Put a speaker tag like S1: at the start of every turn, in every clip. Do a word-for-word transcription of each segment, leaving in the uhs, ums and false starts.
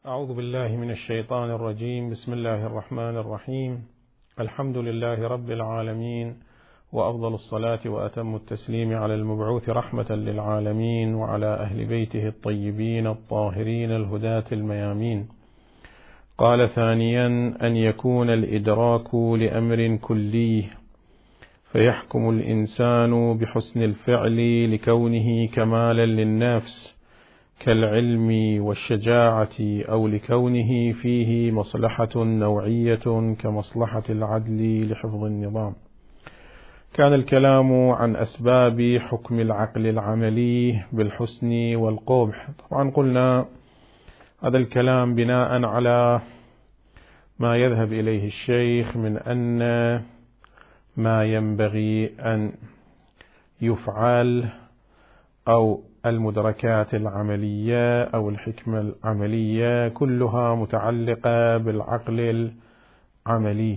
S1: أعوذ بالله من الشيطان الرجيم. بسم الله الرحمن الرحيم. الحمد لله رب العالمين، وأفضل الصلاة وأتم التسليم على المبعوث رحمة للعالمين وعلى أهل بيته الطيبين الطاهرين الهداة الميامين. قال ثانيا: أن يكون الإدراك لأمر كلي فيحكم الإنسان بحسن الفعل لكونه كمالا للنفس كالعلم والشجاعة، أو لكونه فيه مصلحة نوعية كمصلحة العدل لحفظ النظام. كان الكلام عن أسباب حكم العقل العملي بالحسن والقبح. طبعا قلنا هذا الكلام بناء على ما يذهب إليه الشيخ من أن ما ينبغي أن يفعل أو المدركات العملية أو الحكمة العملية كلها متعلقة بالعقل العملي.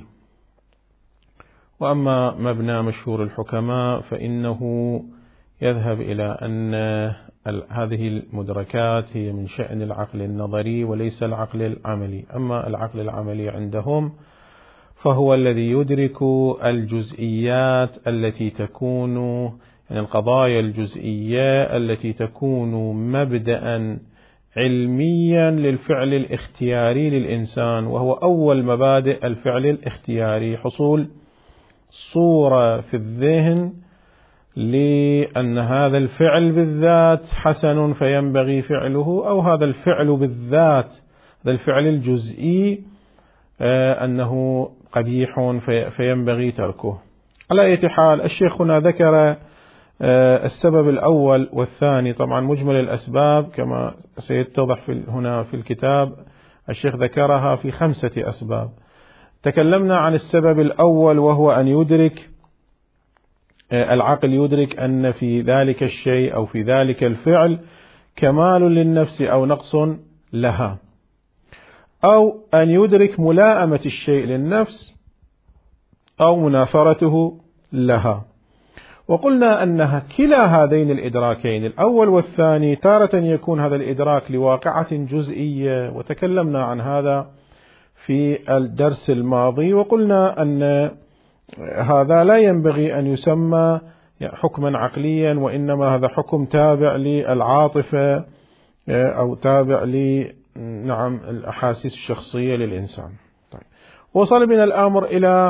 S1: وأما مبنى مشهور الحكماء فإنه يذهب إلى أن هذه المدركات هي من شأن العقل النظري وليس العقل العملي. أما العقل العملي عندهم فهو الذي يدرك الجزئيات التي تكون يعني القضايا الجزئية التي تكون مبدأ علميا للفعل الاختياري للإنسان، وهو أول مبادئ الفعل الاختياري: حصول صورة في الذهن لأن هذا الفعل بالذات حسن فينبغي فعله، أو هذا الفعل بالذات هذا الفعل الجزئي أنه قبيح فينبغي تركه. على أي حال، الشيخ هنا ذكر السبب الأول والثاني. طبعا مجمل الأسباب كما سيتضح في هنا في الكتاب الشيخ ذكرها في خمسة أسباب. تكلمنا عن السبب الأول وهو أن يدرك العقل يدرك أن في ذلك الشيء أو في ذلك الفعل كمال للنفس أو نقص لها، أو أن يدرك ملائمة الشيء للنفس أو منافرته لها. وقلنا أنها كلا هذين الإدراكين الأول والثاني تارة يكون هذا الإدراك لواقعة جزئية، وتكلمنا عن هذا في الدرس الماضي، وقلنا أن هذا لا ينبغي أن يسمى حكما عقليا، وإنما هذا حكم تابع للعاطفة أو تابع ل نعم الأحاسيس الشخصية للإنسان. طيب. وصل بنا الأمر إلى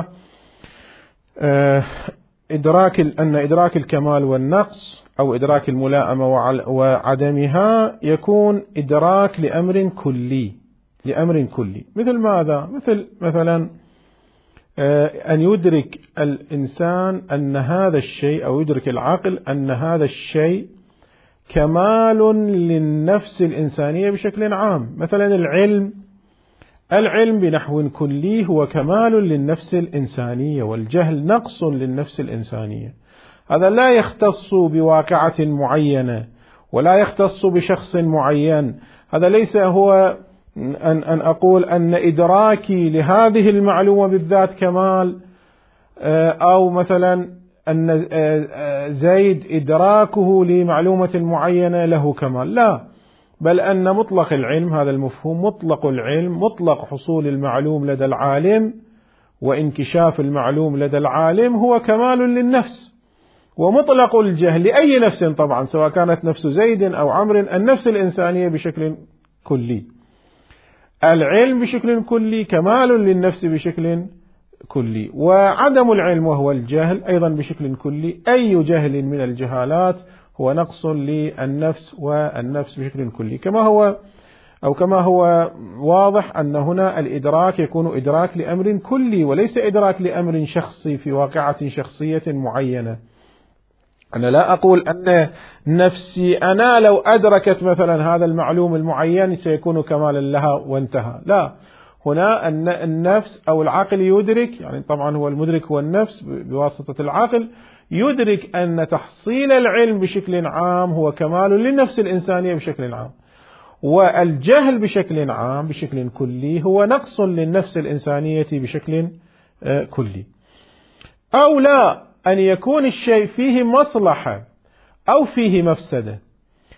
S1: إدراك أن إدراك الكمال والنقص أو إدراك الملائمة وعدمها يكون إدراك لأمر كلي لأمر كلي مثل ماذا؟ مثل مثلا أن يدرك الإنسان أن هذا الشيء أو يدرك العقل أن هذا الشيء كمال للنفس الإنسانية بشكل عام. مثلا العلم العلم بنحو كلي هو كمال للنفس الإنسانية، والجهل نقص للنفس الإنسانية. هذا لا يختص بواقعة معينة ولا يختص بشخص معين. هذا ليس هو أن, أن أقول أن إدراكي لهذه المعلومة بالذات كمال، أو مثلا أن زيد إدراكه لمعلومة معينة له كمال، لا، بل أن مطلق العلم، هذا المفهوم مطلق العلم، مطلق حصول المعلوم لدى العالم وانكشاف المعلوم لدى العالم هو كمال للنفس. ومطلق الجهل لأي نفس طبعا، سواء كانت نفس زيد أو عمرو، النفس الإنسانية بشكل كلي. العلم بشكل كلي كمال للنفس بشكل كلي، وعدم العلم وهو الجهل أيضا بشكل كلي. أي جهل من الجهالات هو نقص للنفس والنفس بشكل كلي، كما هو أو كما هو واضح أن هنا الإدراك يكون إدراك لأمر كلي وليس إدراك لأمر شخصي في واقعة شخصية معينة. أنا لا أقول أن نفسي أنا لو أدركت مثلا هذا المعلوم المعين سيكون كمالا لها وانتهى، لا، هنا أن النفس أو العقل يدرك، يعني طبعا هو المدرك هو النفس بواسطة العقل، يدرك أن تحصيل العلم بشكل عام هو كمال للنفس الإنسانية بشكل عام، والجهل بشكل عام بشكل كلي هو نقص للنفس الإنسانية بشكل كلي. أو لا، أن يكون الشيء فيه مصلحة أو فيه مفسدة،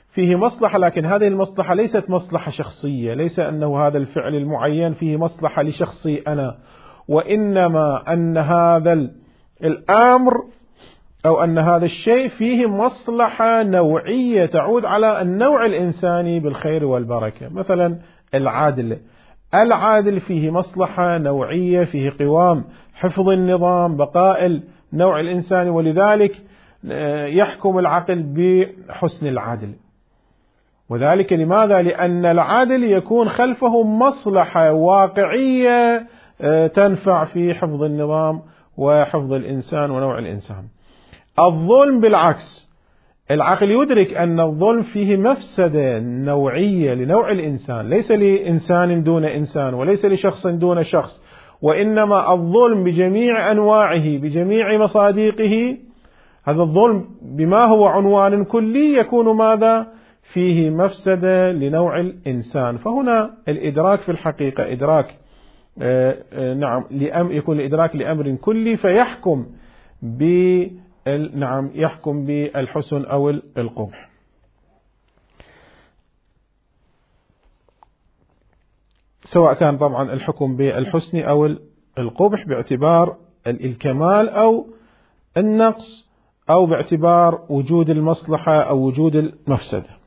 S1: فيه مصلحة، لكن هذه المصلحة ليست مصلحة شخصية، ليس أنه هذا الفعل المعين فيه مصلحة لشخصي أنا، وإنما أن هذا الأمر أو أن هذا الشيء فيه مصلحة نوعية تعود على النوع الإنساني بالخير والبركة. مثلا العادل، العادل فيه مصلحة نوعية، فيه قوام حفظ النظام، بقاء النوع الإنساني، ولذلك يحكم العقل بحسن العدل. وذلك لماذا؟ لأن العادل يكون خلفه مصلحة واقعية تنفع في حفظ النظام وحفظ الإنسان ونوع الإنسان. الظلم بالعكس، العقل يدرك أن الظلم فيه مفسدة نوعية لنوع الإنسان، ليس لإنسان دون إنسان وليس لشخص دون شخص، وإنما الظلم بجميع أنواعه بجميع مصادقه، هذا الظلم بما هو عنوان كلي يكون ماذا؟ فيه مفسدة لنوع الإنسان. فهنا الإدراك في الحقيقة إدراك آه آه نعم لأم يكون الإدراك لأمر كلي، فيحكم ب نعم يحكم بالحسن أو القبح. سواء كان طبعا الحكم بالحسن أو القبح باعتبار الكمال أو النقص، أو باعتبار وجود المصلحة أو وجود المفسدة.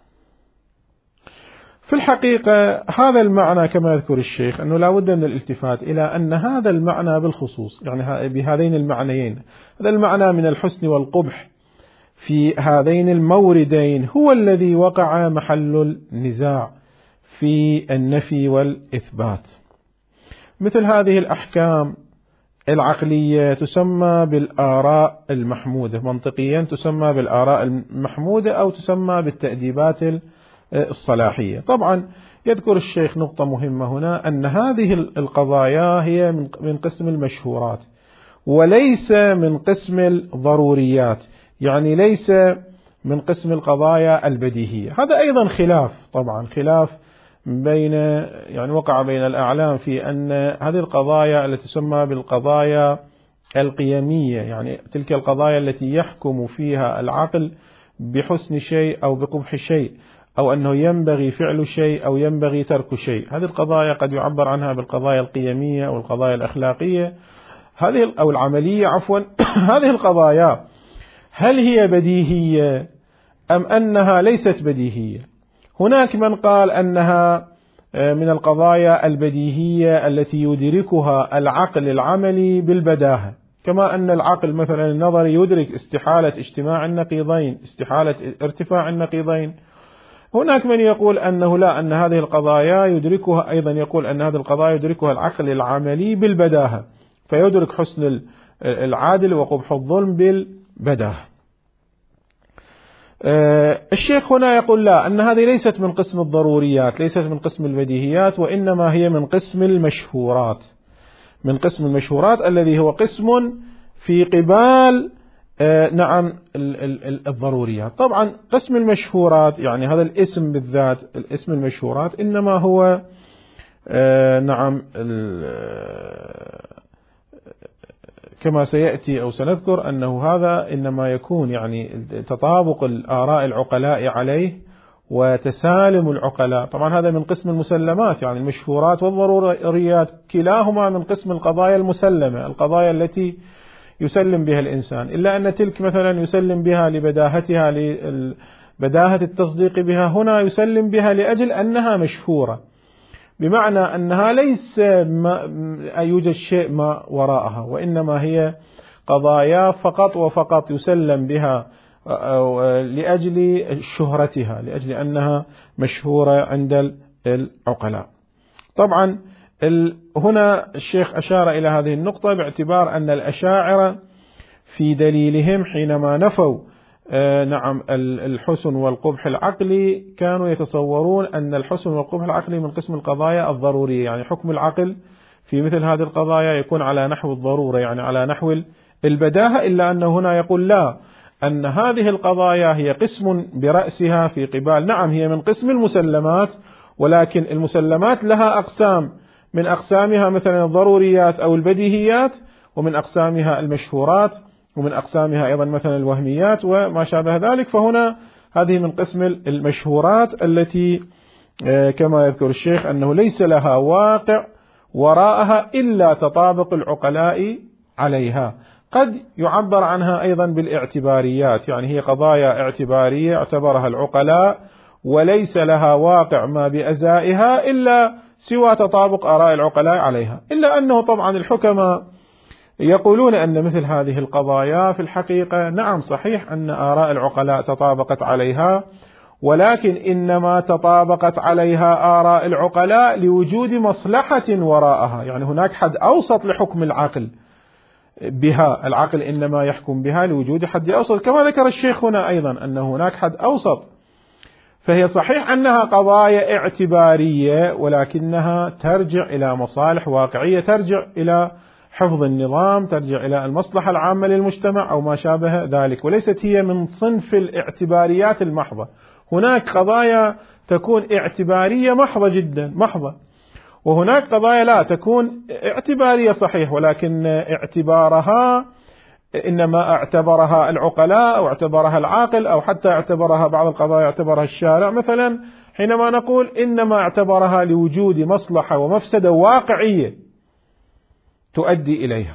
S1: في الحقيقة هذا المعنى كما يذكر الشيخ أنه لا بد من الالتفات إلى أن هذا المعنى بالخصوص، يعني بهذين المعنيين، هذا المعنى من الحسن والقبح في هذين الموردين هو الذي وقع محل النزاع في النفي والإثبات. مثل هذه الأحكام العقلية تسمى بالآراء المحمودة، منطقيا تسمى بالآراء المحمودة أو تسمى بالتأديبات الصلاحية. طبعا يذكر الشيخ نقطة مهمة هنا، أن هذه القضايا هي من قسم المشهورات وليس من قسم الضروريات، يعني ليس من قسم القضايا البديهية. هذا أيضا خلاف، طبعا خلاف بين يعني وقع بين الأعلام في أن هذه القضايا التي تسمى بالقضايا القيمية، يعني تلك القضايا التي يحكم فيها العقل بحسن شيء أو بقبح شيء، أو أنه ينبغي فعل شيء أو ينبغي ترك شيء، هذه القضايا قد يعبر عنها بالقضايا القيمية أو القضايا الأخلاقية هذه أو العملية عفوا. هذه القضايا هل هي بديهية أم أنها ليست بديهية؟ هناك من قال أنها من القضايا البديهية التي يدركها العقل العملي بالبداهة، كما أن العقل مثلا النظري يدرك استحالة اجتماع النقيضين، استحالة ارتفاع النقيضين. هناك من يقول أنه لا، أن هذه القضايا يدركها أيضا يقول أن هذه القضايا يدركها العقل العملي بالبداهة، فيدرك حسن العادل وقبح الظلم بالبداهة. الشيخ هنا يقول لا، أن هذه ليست من قسم الضروريات، ليست من قسم البديهيات، وإنما هي من قسم المشهورات، من قسم المشهورات الذي هو قسم في قبال نعم الضروريات. طبعا قسم المشهورات يعني هذا الاسم بالذات، الاسم المشهورات إنما هو نعم كما سيأتي أو سنذكر أنه هذا إنما يكون يعني تطابق الآراء العقلاء عليه وتسالم العقلاء. طبعا هذا من قسم المسلمات، يعني المشهورات والضروريات كلاهما من قسم القضايا المسلمة، القضايا التي يسلم بها الإنسان، إلا أن تلك مثلا يسلم بها لبداهتها، لبداهة التصديق بها، هنا يسلم بها لأجل أنها مشهورة، بمعنى أنها ليس ما يوجد شيء ما وراءها، وإنما هي قضايا فقط وفقط يسلم بها لأجل شهرتها، لأجل أنها مشهورة عند العقلاء. طبعا هنا الشيخ أشار إلى هذه النقطة باعتبار أن الأشاعرة في دليلهم حينما نفوا نعم الحسن والقبح العقلي كانوا يتصورون أن الحسن والقبح العقلي من قسم القضايا الضرورية، يعني حكم العقل في مثل هذه القضايا يكون على نحو الضرورة، يعني على نحو البداهة، إلا أنه هنا يقول لا، أن هذه القضايا هي قسم برأسها في قبال، نعم هي من قسم المسلمات، ولكن المسلمات لها أقسام، من أقسامها مثلا الضروريات أو البديهيات، ومن أقسامها المشهورات، ومن أقسامها أيضا مثلا الوهميات وما شابه ذلك. فهنا هذه من قسم المشهورات التي كما يذكر الشيخ أنه ليس لها واقع وراءها إلا تطابق العقلاء عليها. قد يعبر عنها أيضا بالاعتباريات، يعني هي قضايا اعتبارية اعتبرها العقلاء وليس لها واقع ما بأزائها إلا سوى تطابق آراء العقلاء عليها، إلا أنه طبعا الحكماء يقولون أن مثل هذه القضايا في الحقيقة نعم صحيح أن آراء العقلاء تطابقت عليها، ولكن إنما تطابقت عليها آراء العقلاء لوجود مصلحة وراءها، يعني هناك حد أوسط لحكم العقل بها، العقل إنما يحكم بها لوجود حد أوسط، كما ذكر الشيخ هنا أيضا أن هناك حد أوسط. فهي صحيح أنها قضايا اعتبارية ولكنها ترجع إلى مصالح واقعية، ترجع إلى حفظ النظام، ترجع إلى المصلحة العامة للمجتمع أو ما شابه ذلك، وليست هي من صنف الاعتباريات المحضة. هناك قضايا تكون اعتبارية محضة جدا محضة، وهناك قضايا لا تكون اعتبارية صحيح ولكن اعتبارها إنما اعتبرها العقلاء أو اعتبرها العاقل أو حتى اعتبرها بعض القضايا اعتبرها الشارع، مثلا حينما نقول إنما اعتبرها لوجود مصلحة ومفسدة واقعية تؤدي إليها.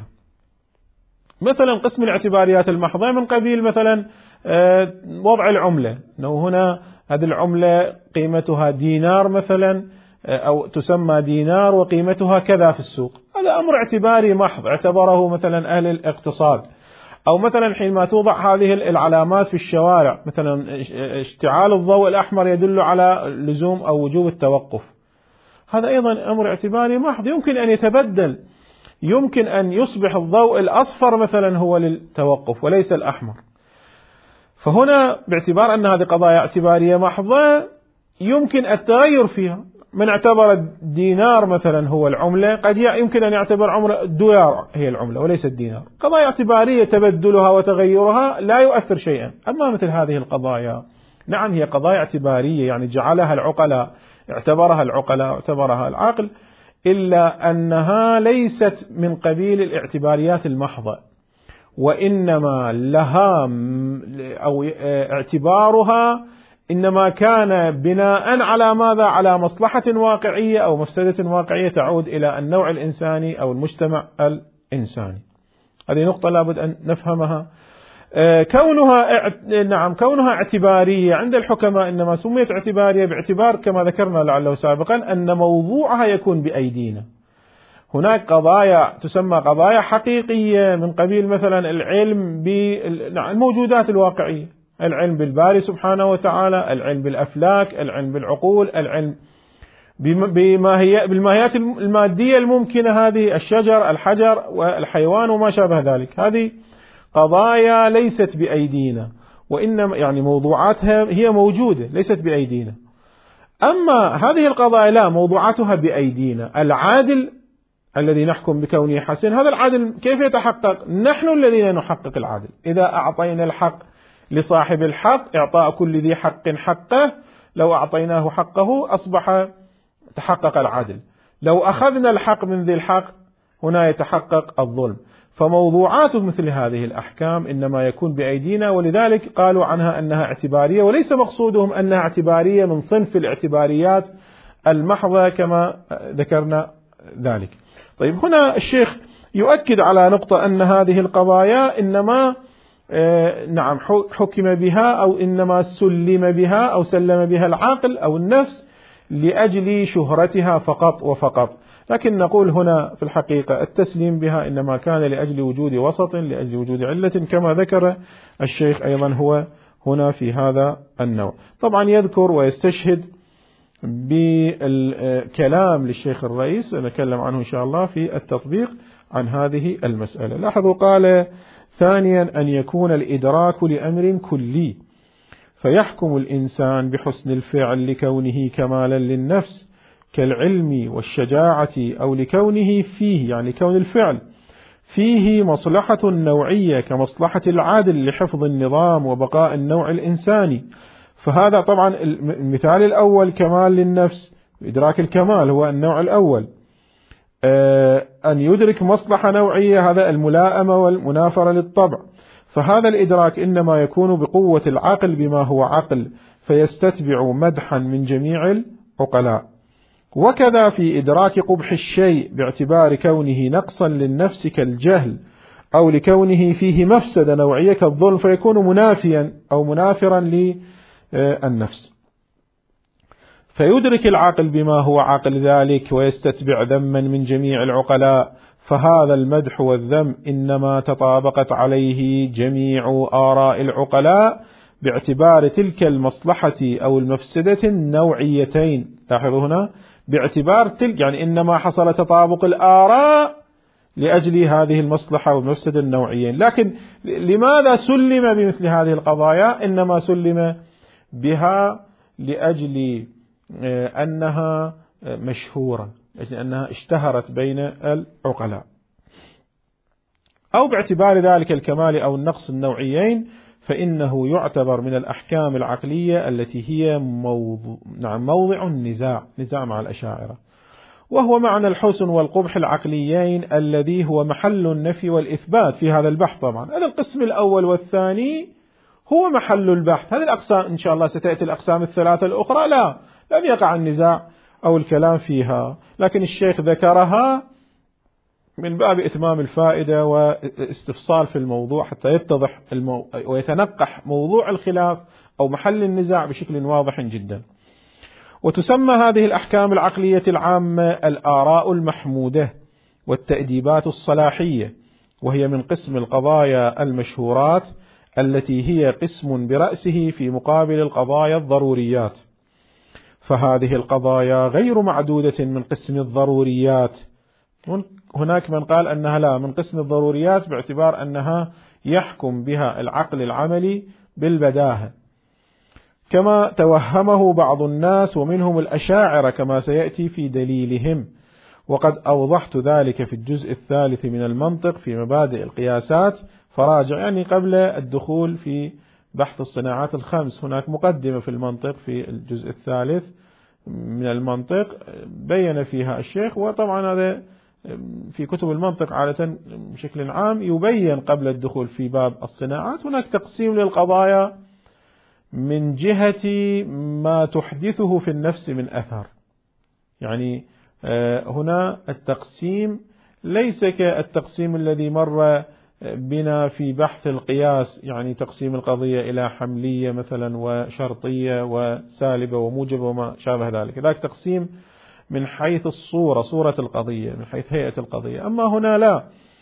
S1: مثلا قسم الاعتباريات المحضة من قبيل مثلا وضع العملة، أنه هنا هذه العملة قيمتها دينار مثلا أو تسمى دينار وقيمتها كذا في السوق، هذا أمر اعتباري محض اعتبره مثلا أهل الاقتصاد. أو مثلا حينما توضع هذه العلامات في الشوارع، مثلا اشتعال الضوء الأحمر يدل على لزوم أو وجوب التوقف، هذا أيضا أمر اعتباري محض يمكن أن يتبدل، يمكن أن يصبح الضوء الأصفر مثلا هو للتوقف وليس الأحمر. فهنا باعتبار أن هذه قضايا اعتبارية محضة يمكن التغير فيها، من اعتبر الدينار مثلا هو العملة قد يمكن أن يعتبر عملة الدولار هي العملة وليس الدينار، قضايا اعتبارية تبدلها وتغيرها لا يؤثر شيئا. أما مثل هذه القضايا نعم هي قضايا اعتبارية، يعني جعلها العقلاء اعتبرها العقلاء اعتبرها العقل، إلا أنها ليست من قبيل الاعتباريات المحضة، وإنما لها أو اعتبارها إنما كان بناء على ماذا؟ على مصلحة واقعية أو مفسدة واقعية تعود إلى النوع الإنساني أو المجتمع الإنساني. هذه نقطة لابد أن نفهمها. كونها نعم كونها اعتبارية عند الحكماء إنما سميت اعتبارية باعتبار كما ذكرنا لعله سابقا أن موضوعها يكون بأيدينا. هناك قضايا تسمى قضايا حقيقية من قبيل مثلا العلم بالموجودات الواقعية، العلم بالباري سبحانه وتعالى، العلم بالأفلاك، العلم بالعقول، العلم بالماهيات المادية الممكنة، هذه الشجر الحجر والحيوان وما شابه ذلك، هذه قضايا ليست بأيدينا، وإنما يعني موضوعاتها هي موجودة ليست بأيدينا. أما هذه القضايا لا، موضوعاتها بأيدينا. العادل الذي نحكم بكونه حسن، هذا العدل كيف يتحقق؟ نحن الذين نحقق العدل. إذا أعطينا الحق لصاحب الحق إعطاء كل ذي حق حقه، لو أعطيناه حقه أصبح تحقق العدل، لو أخذنا الحق من ذي الحق هنا يتحقق الظلم. فموضوعات مثل هذه الأحكام إنما يكون بأيدينا، ولذلك قالوا عنها أنها اعتبارية، وليس مقصودهم أنها اعتبارية من صنف الاعتباريات المحضة كما ذكرنا ذلك. طيب هنا الشيخ يؤكد على نقطة أن هذه القضايا إنما آه نعم حكم بها أو إنما سلم بها أو سلم بها العقل أو النفس لأجل شهرتها فقط وفقط، لكن نقول هنا في الحقيقة التسليم بها إنما كان لأجل وجود وسط، لأجل وجود علة كما ذكر الشيخ أيضا هو هنا في هذا النوع. طبعا يذكر ويستشهد بالكلام للشيخ الرئيس، نتكلم عنه إن شاء الله في التطبيق عن هذه المسألة. لاحظوا قال ثانيا أن يكون الإدراك لأمر كلي، فيحكم الإنسان بحسن الفعل لكونه كمالا للنفس كالعلم والشجاعة، أو لكونه فيه يعني كون الفعل فيه مصلحة نوعية كمصلحة العادل لحفظ النظام وبقاء النوع الإنساني. فهذا طبعا المثال الأول كمال للنفس، إدراك الكمال هو النوع الأول. أن يدرك مصلحة نوعية هذا الملائمة والمنافرة للطبع. فهذا الإدراك إنما يكون بقوة العقل بما هو عقل، فيستتبع مدحا من جميع العقلاء. وكذا في إدراك قبح الشيء باعتبار كونه نقصا للنفس كالجهل، أو لكونه فيه مفسدة نوعية كالظلم، فيكون منافيا أو منافرا للنفس. فيدرك العقل بما هو عقل ذلك ويستتبع ذما من جميع العقلاء، فهذا المدح والذم إنما تطابقت عليه جميع آراء العقلاء باعتبار تلك المصلحة أو المفسدة النوعيتين. لاحظوا هنا باعتبار تلك، يعني إنما حصل تطابق الآراء لأجل هذه المصلحة والمفسدة النوعيين. لكن لماذا سلم بمثل هذه القضايا؟ إنما سلم بها لأجل أنها مشهورة، لأجل أنها اشتهرت بين العقلاء، أو باعتبار ذلك الكمال أو النقص النوعيين، فإنه يعتبر من الأحكام العقلية التي هي موضوع, نعم موضع النزاع، نزاع مع الأشاعرة، وهو معنى الحسن والقبح العقليين الذي هو محل النفي والإثبات في هذا البحث. طبعا هذا القسم الأول والثاني هو محل البحث. هذه الأقسام إن شاء الله ستأتي الأقسام الثلاثة الأخرى لا لم يقع النزاع أو الكلام فيها، لكن الشيخ ذكرها من باب إتمام الفائدة واستفصال في الموضوع حتى يتضح المو... ويتنقح موضوع الخلاف أو محل النزاع بشكل واضح جدا. وتسمى هذه الأحكام العقلية العامة الآراء المحمودة والتأديبات الصلاحية، وهي من قسم القضايا المشهورات التي هي قسم برأسه في مقابل القضايا الضروريات. فهذه القضايا غير معدودة من قسم الضروريات. هناك من قال أنها لا من قسم الضروريات باعتبار أنها يحكم بها العقل العملي بالبداهة، كما توهمه بعض الناس ومنهم الأشاعرة كما سيأتي في دليلهم، وقد أوضحت ذلك في الجزء الثالث من المنطق في مبادئ القياسات، فراجع يعني قبل الدخول في بحث الصناعات الخمس. هناك مقدمة في المنطق في الجزء الثالث من المنطق بين فيها الشيخ، وطبعا هذا في كتب المنطق عادة بشكل عام يبين قبل الدخول في باب الصناعات. هناك تقسيم للقضايا من جهة ما تحدثه في النفس من أثر، يعني هنا التقسيم ليس كالتقسيم الذي مر بنا في بحث القياس، يعني تقسيم القضية إلى حملية مثلا وشرطية وسالبة وموجبة وما شابه ذلك، ذاك تقسيم من حيث الصورة، صورة القضية، من حيث هيئة القضية. أما هنا لا،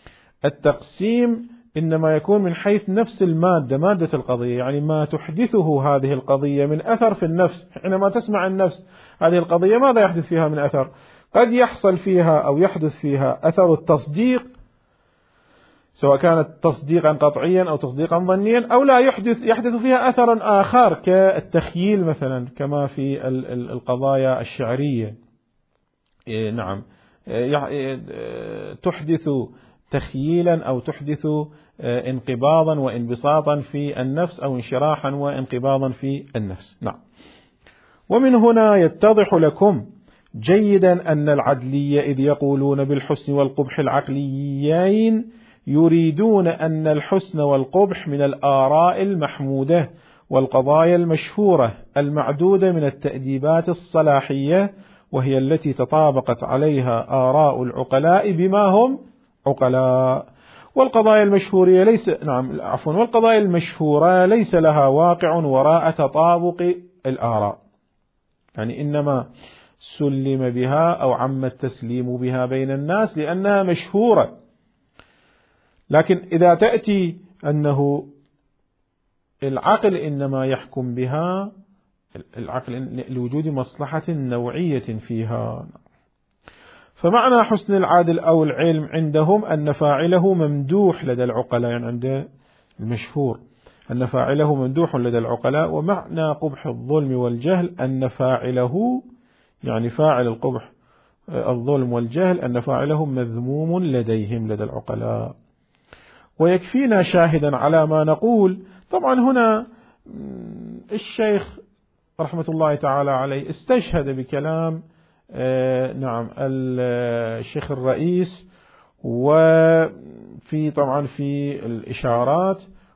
S1: التقسيم إنما يكون من حيث نفس المادة، مادة القضية، يعني ما تحدثه هذه القضية من أثر في النفس. حينما تسمع النفس هذه القضية ماذا يحدث فيها من أثر؟ قد يحصل فيها أو يحدث فيها أثر التصديق، سواء كانت تصديقا قطعيا أو تصديقا ظنيا، أو لا يحدث يحدث فيها أثر آخر كالتخييل مثلا، كما في القضايا الشعرية. نعم تحدث تخييلا أو تحدث انقباضا وانبساطا في النفس أو انشراحا وانقباضا في النفس. نعم. ومن هنا يتضح لكم جيدا أن العدلية إذ يقولون بالحسن والقبح العقليين يريدون أن الحسن والقبح من الآراء المحمودة والقضايا المشهورة المعدودة من التأديبات الصلاحية، وهي التي تطابقت عليها آراء العقلاء بما هم عقلاء. والقضايا المشهورة ليس نعم عفوا والقضايا المشهورة ليس لها واقع وراء تطابق الآراء، يعني إنما سلم بها أو عم التسليم بها بين الناس لأنها مشهورة. لكن إذا تأتي أنه العقل إنما يحكم بها، العقل لوجود مصلحة نوعية فيها. فمعنى حسن العادل أو العلم عندهم أن فاعله ممدوح لدى العقلاء، يعني عند المشهور أن فاعله ممدوح لدى العقلاء. ومعنى قبح الظلم والجهل أن فاعله، يعني فاعل القبح الظلم والجهل، أن فاعله مذموم لديهم لدى العقلاء. ويكفينا شاهدا على ما نقول. طبعا هنا الشيخ رحمة الله تعالى عليه استشهد بكلام آه نعم الشيخ الرئيس، وفي طبعا في الإشارات،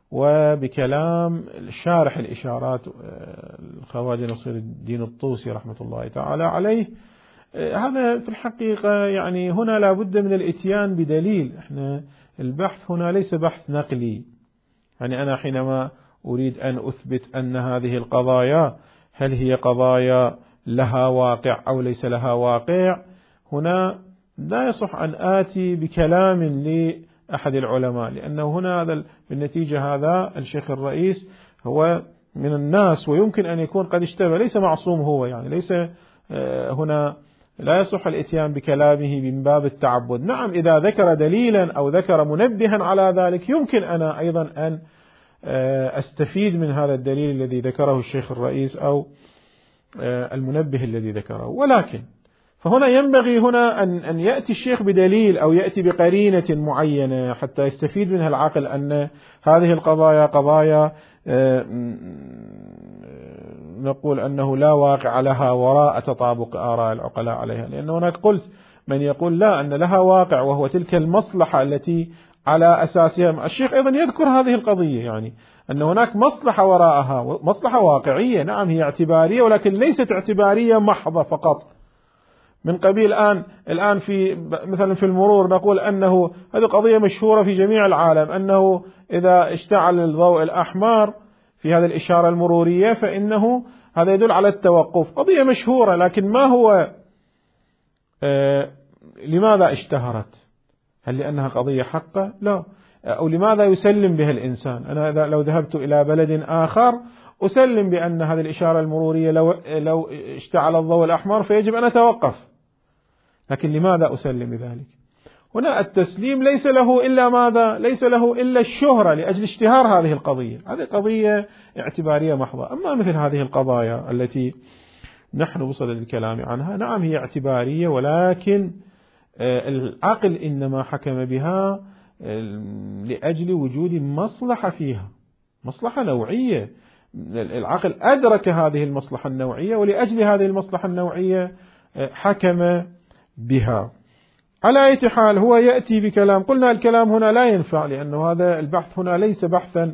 S1: وبكلام شارح الإشارات الخواجة نصير الدين الطوسي رحمة الله تعالى عليه. هذا في الحقيقة يعني هنا لا بد من الاتيان بدليل. احنا البحث هنا ليس بحث نقلي، يعني أنا حينما أريد أن أثبت أن هذه القضايا هل هي قضايا لها واقع أو ليس لها واقع، هنا لا يصح أن آتي بكلام لأحد العلماء، لأنه هنا هذا بالنتيجة هذا الشيخ الرئيس هو من الناس ويمكن أن يكون قد اشتبه، ليس معصوم هو، يعني ليس هنا لا يصح الاتيان بكلامه من باب التعبد. نعم إذا ذكر دليلا أو ذكر منبها على ذلك يمكن أنا أيضا أن أستفيد من هذا الدليل الذي ذكره الشيخ الرئيس أو المنبه الذي ذكره، ولكن فهنا ينبغي هنا أن أن يأتي الشيخ بدليل أو يأتي بقرينة معينة حتى يستفيد منها العقل أن هذه القضايا قضايا نقول أنه لا واقع لها وراء تطابق آراء العقلاء عليها، لأن هناك قلت من يقول لا أن لها واقع وهو تلك المصلحة التي على أساسها. الشيخ أيضا يذكر هذه القضية، يعني أن هناك مصلحة وراءها، مصلحة واقعية، نعم هي اعتبارية ولكن ليست اعتبارية محضة فقط من قبيل الآن الآن في مثلا في المرور نقول أنه هذه قضية مشهورة في جميع العالم، أنه إذا اشتعل الضوء الأحمر في هذه الإشارة المرورية فإنه هذا يدل على التوقف، قضية مشهورة، لكن ما هو آه لماذا اشتهرت؟ هل لأنها قضية حقة؟ لا. أو لماذا يسلم بها الإنسان؟ أنا إذا لو ذهبت إلى بلد آخر أسلم بأن هذه الإشارة المرورية لو لو اشتعل الضوء الأحمر فيجب أن أتوقف، لكن لماذا أسلم بذلك؟ هنا التسليم ليس له إلا ماذا؟ ليس له إلا الشهرة لأجل اشتهار هذه القضية، هذه قضية اعتبارية محضة. أما مثل هذه القضايا التي نحن بصدد الكلام عنها، نعم هي اعتبارية ولكن العقل إنما حكم بها لأجل وجود مصلحة فيها، مصلحة نوعية، العقل أدرك هذه المصلحة النوعية ولأجل هذه المصلحة النوعية حكم بها. على أي حال هو يأتي بكلام، قلنا الكلام هنا لا ينفع لأنه هذا البحث هنا ليس بحثا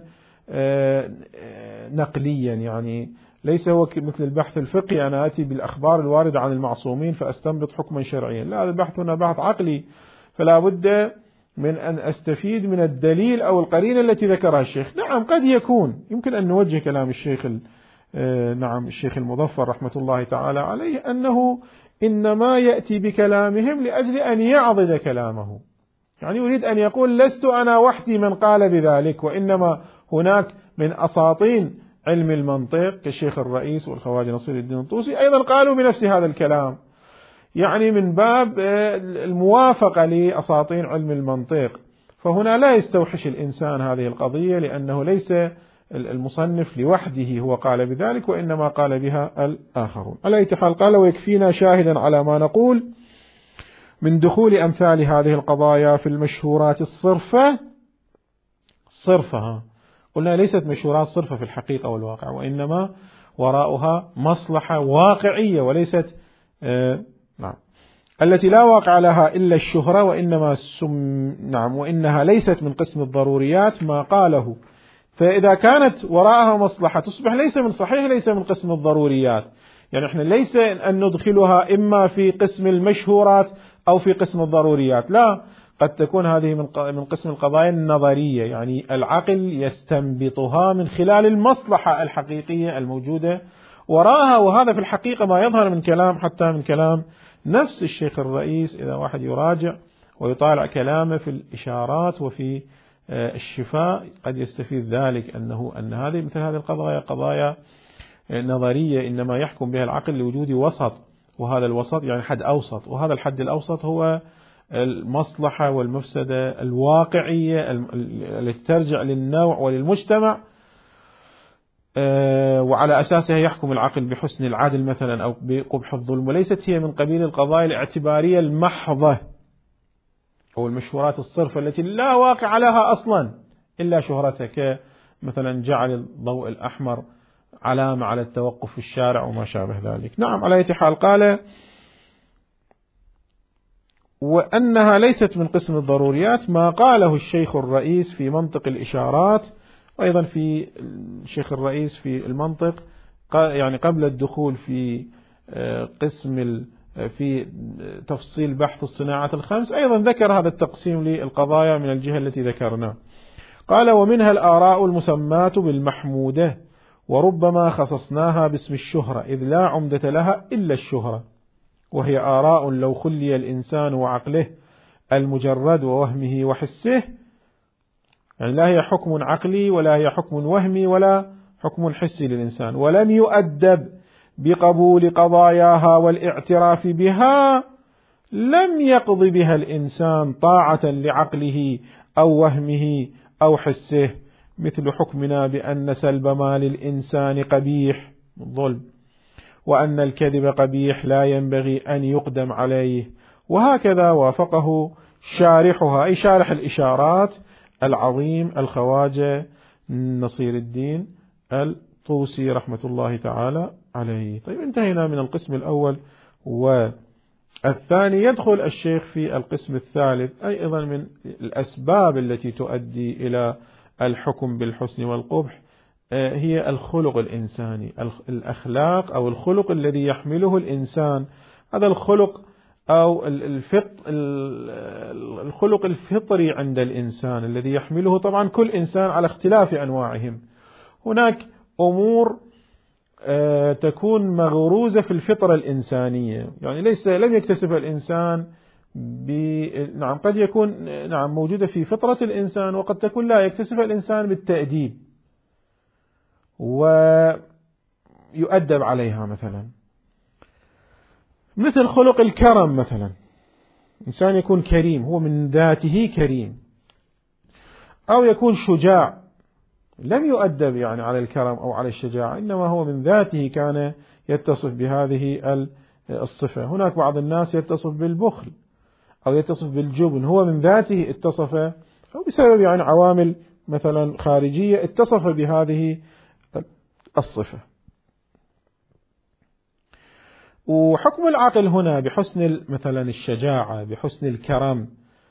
S1: نقليا، يعني ليس هو مثل البحث الفقهي أنا آتي بالأخبار الواردة عن المعصومين فأستنبط حكما شرعيا، لا، هذا البحث هنا بحث عقلي، فلا بد من أن أستفيد من الدليل أو القرينة التي ذكرها الشيخ. نعم قد يكون يمكن أن نوجه كلام الشيخ نعم الشيخ المظفر رحمة الله تعالى عليه أنه إنما يأتي بكلامهم لأجل أن يعضد كلامه، يعني يريد أن يقول لست أنا وحدي من قال بذلك، وإنما هناك من أساطين علم المنطق كالشيخ الرئيس والخواجة نصير الدين الطوسي أيضا قالوا بنفس هذا الكلام، يعني من باب الموافقة لأساطين علم المنطق. فهنا لا يستوحش الإنسان هذه القضية لأنه ليس المصنف لوحده هو قال بذلك وإنما قال بها الآخرون. على أي حال قال ويكفينا شاهدا على ما نقول من دخول أمثال هذه القضايا في المشهورات الصرفة. صرفها قلنا ليست مشهورات صرفة في الحقيقة والواقع، وإنما وراءها مصلحة واقعية وليست آه نعم التي لا واقع لها إلا الشهرة، وإنما سم نعم وإنها ليست من قسم الضروريات ما قاله، فإذا كانت وراءها مصلحة تصبح ليس من صحيح ليس من قسم الضروريات، يعني احنا ليس أن ندخلها إما في قسم المشهورات أو في قسم الضروريات، لا، قد تكون هذه من من قسم القضايا النظرية، يعني العقل يستنبطها من خلال المصلحة الحقيقية الموجودة وراءها، وهذا في الحقيقة ما يظهر من كلام حتى من كلام نفس الشيخ الرئيس. إذا واحد يراجع ويطالع كلامه في الإشارات وفي الشفاء قد يستفيد ذلك أنه أن هذه مثل هذه القضايا قضايا نظرية إنما يحكم بها العقل لوجود وسط، وهذا الوسط يعني حد أوسط، وهذا الحد الأوسط هو المصلحة والمفسدة الواقعية التي ترجع للنوع وللمجتمع، وعلى أساسها يحكم العقل بحسن العدل مثلا أو بقبح الظلم، وليست هي من قبيل القضايا الاعتبارية المحضة أو المشهورات الصرفة التي لا واقع لها أصلا إلا شهرتها، كمثلا جعل الضوء الأحمر علامة على التوقف في الشارع وما شابه ذلك. نعم على أي حال قال وأنها ليست من قسم الضروريات ما قاله الشيخ الرئيس في منطق الإشارات وأيضا في الشيخ الرئيس في المنطق يعني قبل الدخول في قسم في تفصيل بحث الصناعات الخمس أيضا ذكر هذا التقسيم للقضايا من الجهة التي ذكرنا. قال: ومنها الآراء المسماة بالمحمودة، وربما خصصناها باسم الشهرة، إذ لا عمدة لها إلا الشهرة، وهي آراء لو خلي الإنسان وعقله المجرد ووهمه وحسه، يعني لا هي حكم عقلي ولا هي حكم وهمي ولا حكم حسي للإنسان، ولم يؤدب بقبول قضاياها والاعتراف بها، لم يقض بها الإنسان طاعة لعقله أو وهمه أو حسه، مثل حكمنا بأن سلب مال الإنسان قبيح ظلم، وأن الكذب قبيح لا ينبغي أن يقدم عليه. وهكذا وافقه شارحها، أي شارح الإشارات العظيم الخواجة نصير الدين الطوسي رحمة الله تعالى عليه. طيب، انتهينا من القسم الأول والثاني. يدخل الشيخ في القسم الثالث، أي أيضا من الأسباب التي تؤدي إلى الحكم بالحسن والقبح هي الخلق الإنساني، الأخلاق أو الخلق الذي يحمله الإنسان. هذا الخلق أو الفط الخلق الفطري عند الإنسان الذي يحمله طبعا كل إنسان على اختلاف أنواعهم. هناك أمور تكون مغروزة في الفطرة الإنسانية، يعني ليس لم يكتسبها الإنسان ب... نعم قد يكون نعم موجودة في فطرة الإنسان، وقد تكون لا يكتسبها الإنسان بالتأديب ويؤدب عليها، مثلا مثل خلق الكرم. مثلا إنسان يكون كريم، هو من ذاته كريم، أو يكون شجاع، لم يؤدب يعني على الكرم أو على الشجاعة، إنما هو من ذاته كان يتصف بهذه الصفة. هناك بعض الناس يتصف بالبخل أو يتصف بالجبن، هو من ذاته اتصف أو بسبب يعني عوامل مثلا خارجية اتصف بهذه الصفة. وحكم العقل هنا بحسن مثلا الشجاعة، بحسن الكرم،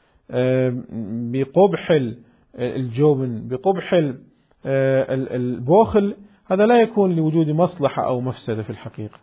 S1: بقبح الجبن، بقبح البخل، هذا لا يكون لوجود مصلحة أو مفسدة في الحقيقة،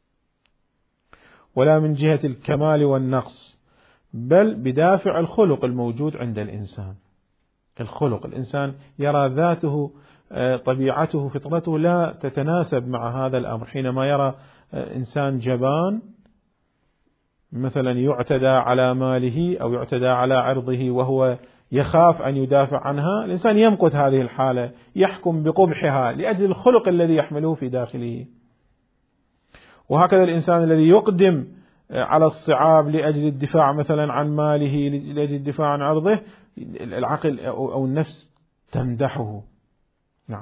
S1: ولا من جهة الكمال والنقص، بل بدافع الخلق الموجود عند الإنسان. الخلق، الإنسان يرى ذاته، طبيعته، فطرته لا تتناسب مع هذا الأمر. حينما يرى إنسان جبان مثلا يعتدى على ماله أو يعتدى على عرضه وهو يخاف أن يدافع عنها، الإنسان يمقت هذه الحالة، يحكم بقبحها لأجل الخلق الذي يحمله في داخله. وهكذا الإنسان الذي يقدم على الصعاب لأجل الدفاع مثلا عن ماله، لأجل الدفاع عن عرضه، العقل أو النفس تمدحه. نعم.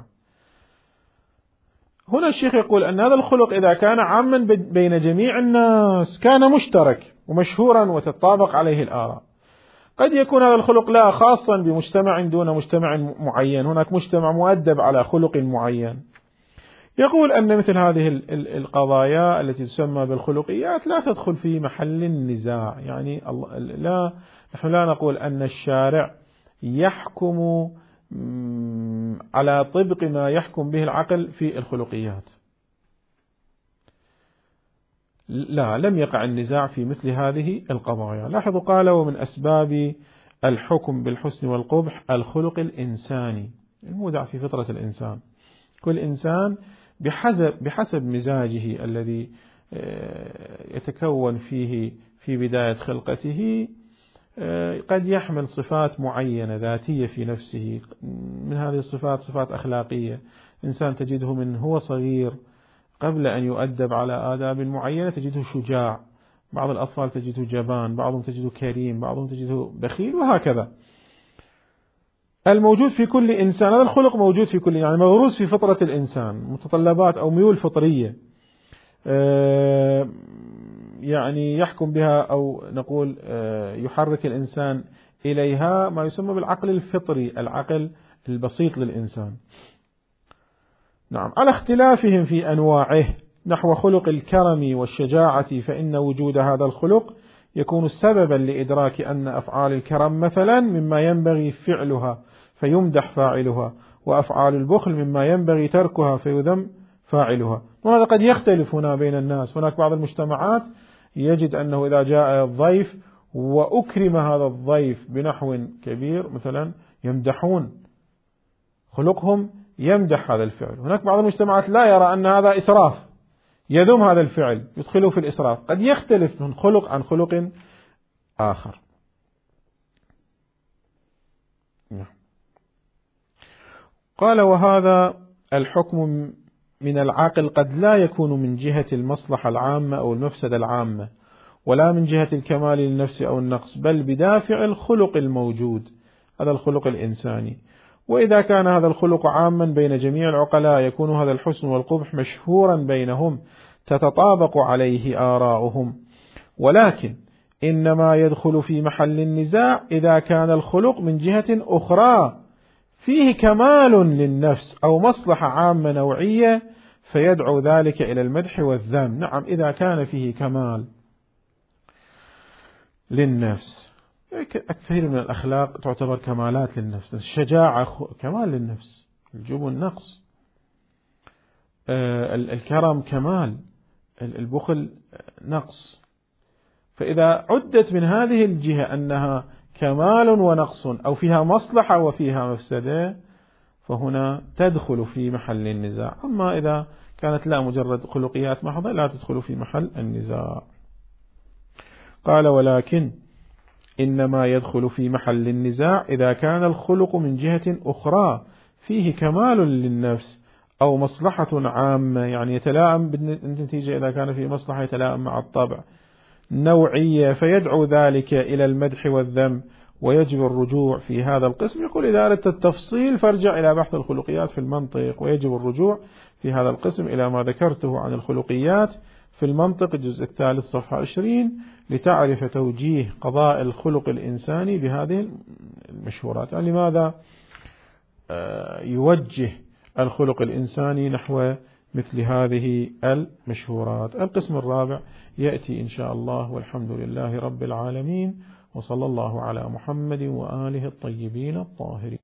S1: هنا الشيخ يقول أن هذا الخلق إذا كان عاما بين جميع الناس كان مشترك ومشهورا وتطابق عليه الآراء. قد يكون هذا الخلق لا خاصا بمجتمع دون مجتمع معين، هناك مجتمع مؤدب على خلق معين. يقول أن مثل هذه القضايا التي تسمى بالخلقيات لا تدخل في محل النزاع، يعني لا نحن لا نقول أن الشارع يحكم على طبق ما يحكم به العقل في الخلقيات، لا، لم يقع النزاع في مثل هذه القضايا. لاحظوا قال: ومن أسباب الحكم بالحسن والقبح الخلق الإنساني، المودع في فطرة الإنسان. كل إنسان بحسب بحسب مزاجه الذي يتكون فيه في بداية خلقته قد يحمل صفات معينة ذاتية في نفسه. من هذه الصفات صفات أخلاقية. إنسان تجده من هو صغير قبل أن يؤدب على آداب معينة تجده شجاع، بعض الأطفال تجده جبان، بعضهم تجده كريم، بعضهم تجده بخيل، وهكذا. الموجود في كل إنسان، هذا الخلق موجود في كل، يعني مغروس في فطرة الإنسان، متطلبات أو ميول فطرية يعني يحكم بها أو نقول يحرك الإنسان إليها ما يسمى بالعقل الفطري، العقل البسيط للإنسان. نعم. على اختلافهم في أنواعه نحو خلق الكرم والشجاعة، فإن وجود هذا الخلق يكون سببا لإدراك أن أفعال الكرم مثلا مما ينبغي فعلها فيمدح فاعلها، وأفعال البخل مما ينبغي تركها فيذم فاعلها. وهذا قد يختلف هنا بين الناس. هناك بعض المجتمعات يجد أنه إذا جاء الضيف وأكرم هذا الضيف بنحو كبير مثلا يمدحون، خلقهم يمدح هذا الفعل. هناك بعض المجتمعات لا يرى أن هذا إسراف، يذم هذا الفعل، يدخله في الإسراف. قد يختلف من خلق عن خلق آخر. قال: وهذا الحكم من العاقل قد لا يكون من جهة المصلحة العامة أو المفسدة العامة، ولا من جهة الكمال للنفس أو النقص، بل بدافع الخلق الموجود، هذا الخلق الإنساني. وإذا كان هذا الخلق عاما بين جميع العقلاء يكون هذا الحسن والقبح مشهورا بينهم تتطابق عليه آراؤهم، ولكن إنما يدخل في محل النزاع إذا كان الخلق من جهة أخرى فيه كمال للنفس أو مصلحة عامة نوعية فيدعو ذلك إلى المدح والذم. نعم، إذا كان فيه كمال للنفس، كثير من الأخلاق تعتبر كمالات للنفس. الشجاعة كمال للنفس، الجبن نقص، الكرم كمال، البخل نقص. فإذا عدت من هذه الجهة أنها كمال ونقص أو فيها مصلحة وفيها مفسدة فهنا تدخل في محل النزاع. أما إذا كانت لا مجرد خلقيات محضة لا تدخل في محل النزاع. قال: ولكن إنما يدخل في محل النزاع إذا كان الخلق من جهة أخرى فيه كمال للنفس أو مصلحة عامة، يعني يتلائم بالنتيجة إذا كان فيه مصلحة يتلائم مع الطبع نوعية فيدعو ذلك إلى المدح والذم، ويجب الرجوع في هذا القسم. يقول: إذا أردت التفصيل فارجع إلى بحث الخلقيات في المنطق، ويجب الرجوع في هذا القسم إلى ما ذكرته عن الخلقيات في المنطق الجزء الثالث صفحة عشرين لتعرف توجيه قضاء الخلق الإنساني بهذه المشهورات. يعني لماذا يوجه الخلق الإنساني نحو مثل هذه المشهورات. القسم الرابع يأتي إن شاء الله، والحمد لله رب العالمين، وصلى الله على محمد وآله الطيبين الطاهرين.